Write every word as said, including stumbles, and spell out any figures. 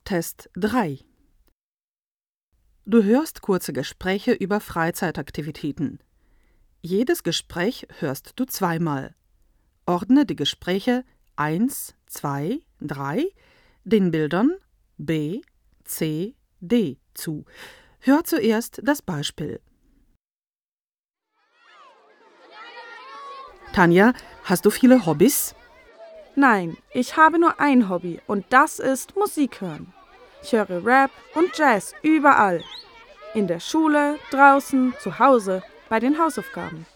Test drei. Du hörst kurze Gespräche über Freizeitaktivitäten. Jedes Gespräch hörst du zweimal. Ordne die Gespräche eins, zwei, drei den Bildern B, C, D zu. Hör zuerst das Beispiel. Tanja, hast du viele Hobbys? Nein, ich habe nur ein Hobby und das ist Musik hören. Ich höre Rap und Jazz überall. In der Schule, draußen, zu Hause, bei den Hausaufgaben.